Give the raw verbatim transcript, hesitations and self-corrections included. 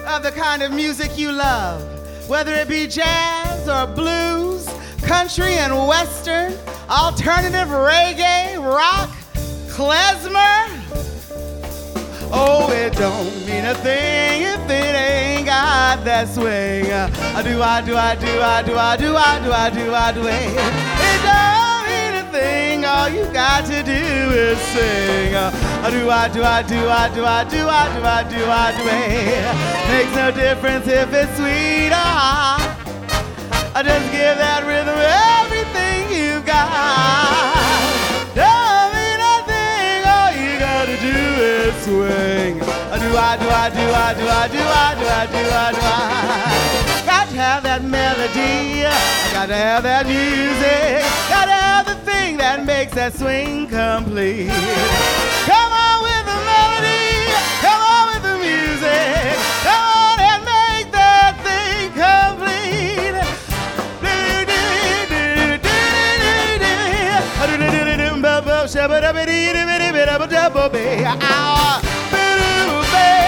of the kind of music you love, whether it be jazz or blues, country and western, alternative reggae, rock, klezmer. Oh, it don't mean a thing if it ain't got that swing. I do, I do, I do, I do, I do, I do, I do, I do. It don't mean a thing. All you got to do is sing. I do, I do, I do, I do, I do, I do, I do, I do. Makes no difference if it's sweet or hot. I just give that rhythm everything you've got. Don't mean a thing. All you gotta do is swing. I do, I do, I do, I do, I do, I do, I do, I do, I got to have that melody. I got to have that music. Got to have the thing that makes that swing complete. Come on with the melody. Come on with the music. Come on and make that thing complete. Shabba dabba dee dee dee dee dee dee dee.